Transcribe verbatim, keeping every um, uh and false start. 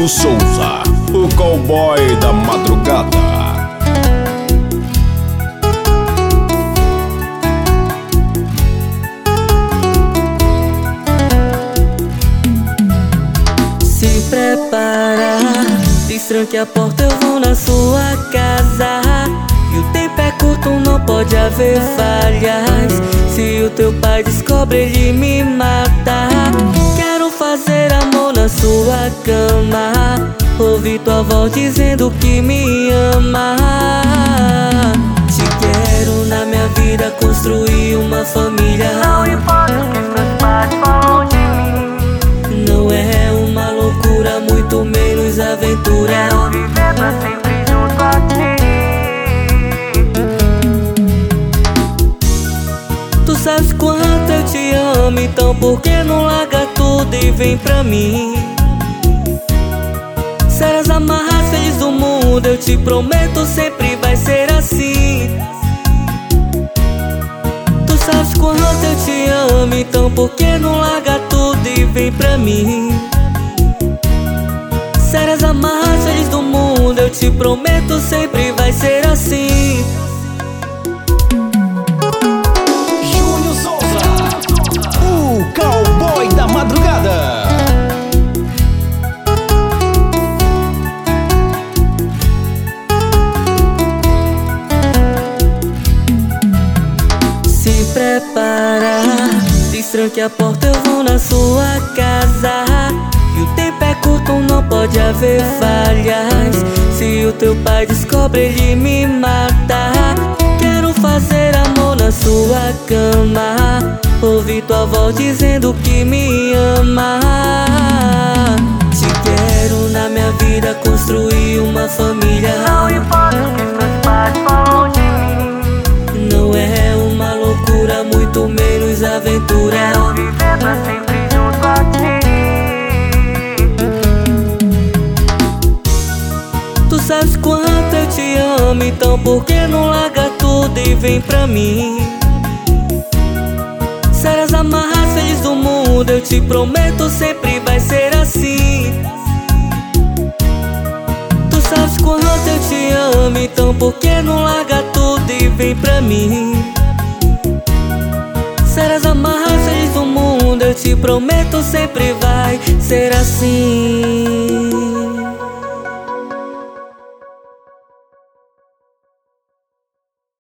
Júnior Souza, o cowboy da madrugada. Se prepara, destranque a porta, eu vou na sua casa. E o tempo é curto, não pode haver falhas. Se o teu pai descobre, ele me mata. Quero fazer amor na sua cama, ouvir tua voz dizendo que me ama. Te quero na minha vida, construir uma família. Não importa o que meus pais falam de mim. Não é uma loucura, muito menos aventura. Quero viver pra sempre junto a ti. Tu sabes quanto eu te amo, então por que não larga tudo e vem pra mim? Serás a mais feliz do mundo, eu te prometo, sempre vai ser assim. Tu sabes quanto eu te amo, então por que não larga tudo e vem pra mim? Serás a mais feliz do mundo, eu te prometo, sempre vai ser assim. Júnior Souza, o cowboy da madrugada. Se prepara, destranque a porta, eu vou na sua casa. E o tempo é curto, não pode haver falhas. Se o teu pai descobre, ele me mata. Quero fazer amor na sua cama, ouvir tua voz dizendo que me ama. Te quero na minha vida, construir uma família. Não importa o que meus pais falam de mim. Não é uma loucura, muito menos aventura. Quero viver pra sempre junto a ti. Tu sabes quanto eu te amo, então por que não larga tudo e vem pra mim? Serás a mais feliz do mundo, eu te prometo, sempre vai ser assim. Tu sabes quanto eu te amo, então por que não larga tudo e vem pra mim? Serás a mais feliz do mundo, eu te prometo, sempre vai ser assim.